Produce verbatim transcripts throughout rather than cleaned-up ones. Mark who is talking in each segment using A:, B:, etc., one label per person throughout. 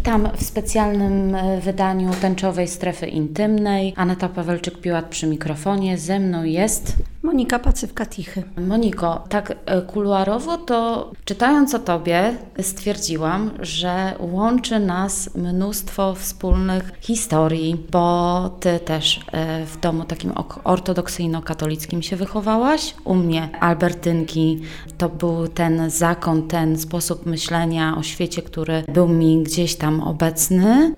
A: Witam w specjalnym wydaniu Tęczowej Strefy Intymnej. Aneta Pawelczyk-Piłat przy mikrofonie. Ze mną jest
B: Monika Pacywka-Tichy.
A: Moniko, tak kuluarowo to czytając o Tobie stwierdziłam, że łączy nas mnóstwo wspólnych historii, bo Ty też w domu takim ortodoksyjno-katolickim się wychowałaś. U mnie Albertynki to był ten zakon, ten sposób myślenia o świecie, który był mi gdzieś tam obecny.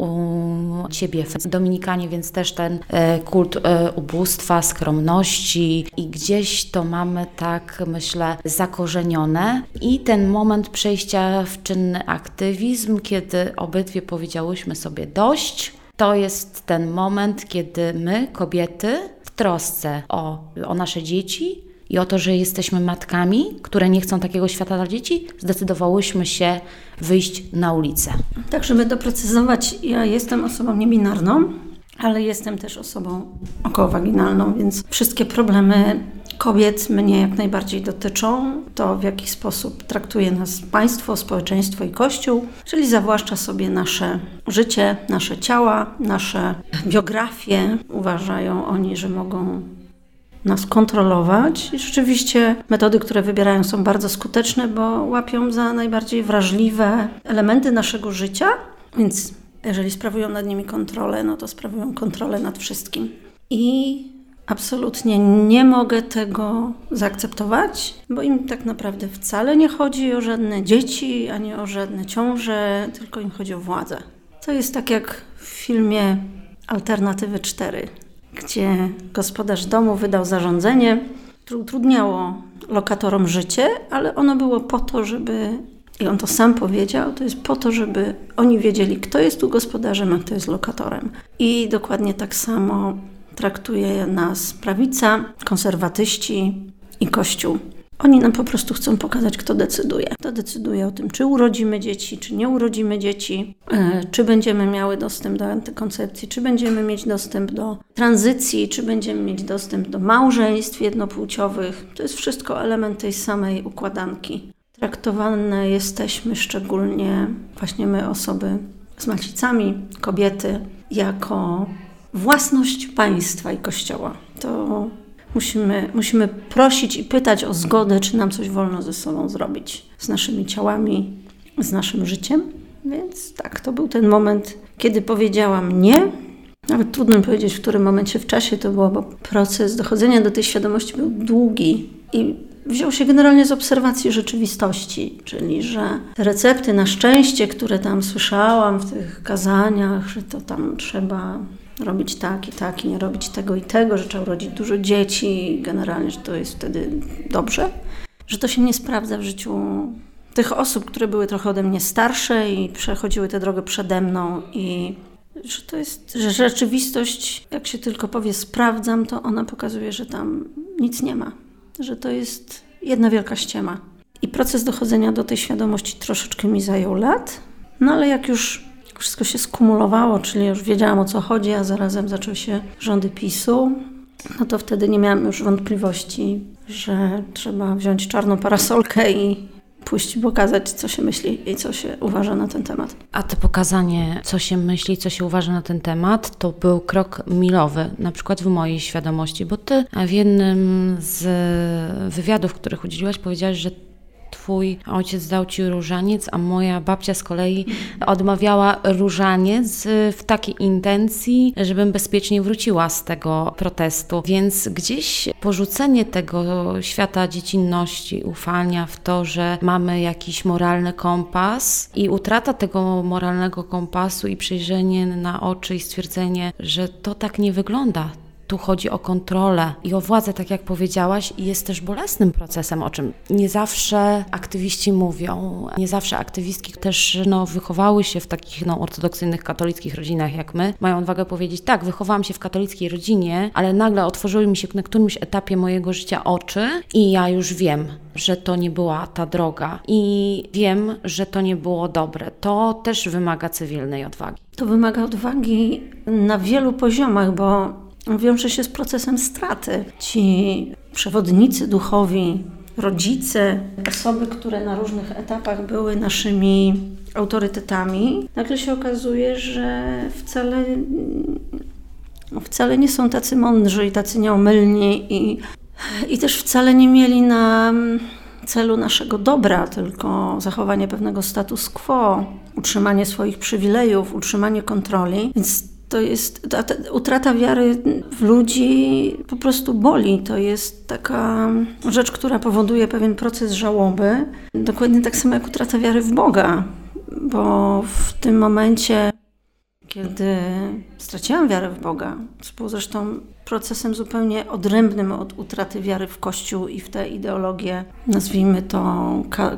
A: U Ciebie w Dominikanie, więc też ten kult ubóstwa, skromności i gdzieś to mamy tak, myślę, zakorzenione. I ten moment przejścia w czynny aktywizm, kiedy obydwie powiedziałyśmy sobie dość, to jest ten moment, kiedy my, kobiety, w trosce o, o nasze dzieci i o to, że jesteśmy matkami, które nie chcą takiego świata dla dzieci, zdecydowałyśmy się wyjść na ulicę.
B: Tak, żeby doprecyzować, ja jestem osobą niebinarną, ale jestem też osobą okołowaginalną, więc wszystkie problemy kobiet mnie jak najbardziej dotyczą. To, w jaki sposób traktuje nas państwo, społeczeństwo i Kościół, czyli zawłaszcza sobie nasze życie, nasze ciała, nasze biografie. Uważają oni, że mogą nas kontrolować. I rzeczywiście metody, które wybierają, są bardzo skuteczne, bo łapią za najbardziej wrażliwe elementy naszego życia, więc jeżeli sprawują nad nimi kontrolę, no to sprawują kontrolę nad wszystkim. I absolutnie nie mogę tego zaakceptować, bo im tak naprawdę wcale nie chodzi o żadne dzieci, ani o żadne ciąże, tylko im chodzi o władzę. To jest tak jak w filmie Alternatywy cztery, gdzie gospodarz domu wydał zarządzenie, które utrudniało lokatorom życie, ale ono było po to, żeby, i on to sam powiedział, to jest po to, żeby oni wiedzieli, kto jest tu gospodarzem, a kto jest lokatorem. I dokładnie tak samo traktuje nas prawica, konserwatyści i Kościół. Oni nam po prostu chcą pokazać, kto decyduje. Kto decyduje o tym, czy urodzimy dzieci, czy nie urodzimy dzieci, yy, czy będziemy miały dostęp do antykoncepcji, czy będziemy mieć dostęp do tranzycji, czy będziemy mieć dostęp do małżeństw jednopłciowych. To jest wszystko element tej samej układanki. Traktowane jesteśmy szczególnie, właśnie my, osoby z macicami, kobiety, jako własność państwa i Kościoła. To musimy, musimy prosić i pytać o zgodę, czy nam coś wolno ze sobą zrobić, z naszymi ciałami, z naszym życiem. Więc tak, to był ten moment, kiedy powiedziałam nie. Nawet trudno mi powiedzieć, w którym momencie w czasie to było, bo proces dochodzenia do tej świadomości był długi i wziął się generalnie z obserwacji rzeczywistości, czyli że te recepty na szczęście, które tam słyszałam w tych kazaniach, że to tam trzeba robić tak i tak i nie robić tego i tego, że trzeba urodzić dużo dzieci i generalnie, że to jest wtedy dobrze, że to się nie sprawdza w życiu tych osób, które były trochę ode mnie starsze i przechodziły tę drogę przede mną i że to jest, że rzeczywistość, jak się tylko powie sprawdzam, to ona pokazuje, że tam nic nie ma, że to jest jedna wielka ściema. I proces dochodzenia do tej świadomości troszeczkę mi zajął lat, no ale jak już wszystko się skumulowało, czyli już wiedziałam, o co chodzi, a zarazem zaczęły się rządy PiSu, no to wtedy nie miałam już wątpliwości, że trzeba wziąć czarną parasolkę i pójść i pokazać, co się myśli i co się uważa na ten temat.
A: A to pokazanie, co się myśli, co się uważa na ten temat, to był krok milowy, na przykład w mojej świadomości, bo Ty w jednym z wywiadów, których udzieliłaś, powiedziałaś, że Twój ojciec dał Ci różaniec, a moja babcia z kolei odmawiała różaniec w takiej intencji, żebym bezpiecznie wróciła z tego protestu. Więc gdzieś porzucenie tego świata dziecinności, ufania w to, że mamy jakiś moralny kompas i utrata tego moralnego kompasu i przejrzenie na oczy i stwierdzenie, że to tak nie wygląda. Tu chodzi o kontrolę i o władzę, tak jak powiedziałaś, i jest też bolesnym procesem, o czym nie zawsze aktywiści mówią. Nie zawsze aktywistki też no, wychowały się w takich no, ortodoksyjnych, katolickich rodzinach jak my. Mają odwagę powiedzieć, tak, wychowałam się w katolickiej rodzinie, ale nagle otworzyły mi się na którymś etapie mojego życia oczy i ja już wiem, że to nie była ta droga i wiem, że to nie było dobre. To też wymaga cywilnej odwagi.
B: To wymaga odwagi na wielu poziomach, bo wiąże się z procesem straty. Ci przewodnicy duchowi rodzice, osoby, które na różnych etapach były naszymi autorytetami, nagle się okazuje, że wcale, wcale nie są tacy mądrzy i tacy nieomylni i, i też wcale nie mieli na celu naszego dobra, tylko zachowanie pewnego status quo, utrzymanie swoich przywilejów, utrzymanie kontroli. Więc to jest, ta, ta utrata wiary w ludzi po prostu boli. To jest taka rzecz, która powoduje pewien proces żałoby. Dokładnie tak samo jak utrata wiary w Boga, bo w tym momencie, kiedy straciłam wiarę w Boga, co było zresztą procesem zupełnie odrębnym od utraty wiary w Kościół i w tę ideologię, nazwijmy to ka-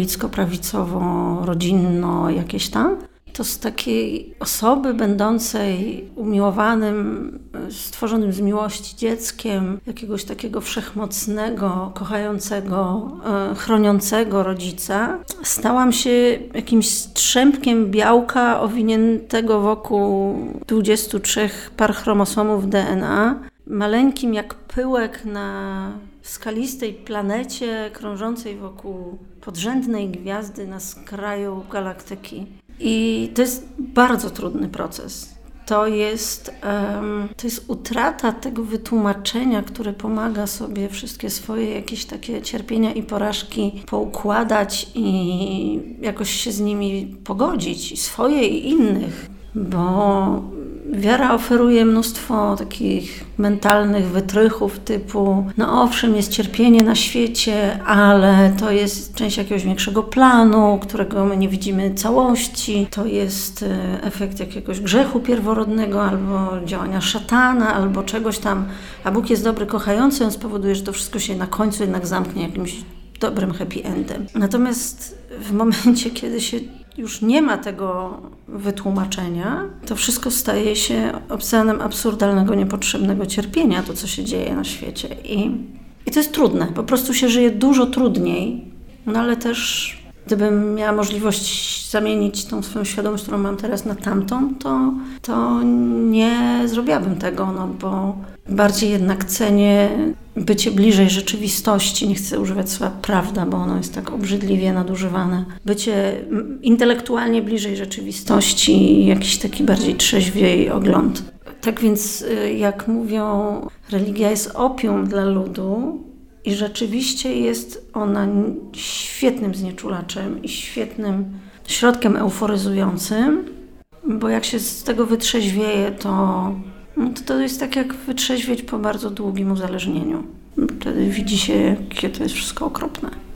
B: katolicko-prawicowo-rodzinno jakieś tam, to z takiej osoby będącej umiłowanym, stworzonym z miłości dzieckiem, jakiegoś takiego wszechmocnego, kochającego, e, chroniącego rodzica, stałam się jakimś strzępkiem białka owiniętego wokół dwudziestu trzech par chromosomów D N A, maleńkim jak pyłek na skalistej planecie krążącej wokół podrzędnej gwiazdy na skraju galaktyki. I to jest bardzo trudny proces. To jest, um, to jest utrata tego wytłumaczenia, które pomaga sobie wszystkie swoje jakieś takie cierpienia i porażki poukładać i jakoś się z nimi pogodzić, i swoje i innych, bo wiara oferuje mnóstwo takich mentalnych wytrychów typu no owszem, jest cierpienie na świecie, ale to jest część jakiegoś większego planu, którego my nie widzimy całości. To jest efekt jakiegoś grzechu pierworodnego albo działania szatana, albo czegoś tam. A Bóg jest dobry, kochający, on spowoduje, że to wszystko się na końcu jednak zamknie jakimś dobrym happy endem. Natomiast w momencie, kiedy się już nie ma tego wytłumaczenia, to wszystko staje się oceanem absurdalnego, niepotrzebnego cierpienia, to co się dzieje na świecie. I, i to jest trudne, po prostu się żyje dużo trudniej, no ale też gdybym miała możliwość zamienić tą swoją świadomość, którą mam teraz, na tamtą, to, to nie zrobiłabym tego, no bo bardziej jednak cenię bycie bliżej rzeczywistości, nie chcę używać słowa prawda, bo ono jest tak obrzydliwie nadużywane. Bycie intelektualnie bliżej rzeczywistości i jakiś taki bardziej trzeźwiej ogląd. Tak więc, jak mówią, religia jest opium dla ludu i rzeczywiście jest ona świetnym znieczulaczem i świetnym środkiem euforyzującym, bo jak się z tego wytrzeźwieje, to No to, to jest tak jak wytrzeźwieć po bardzo długim uzależnieniu. Wtedy widzi się, jakie to jest wszystko okropne.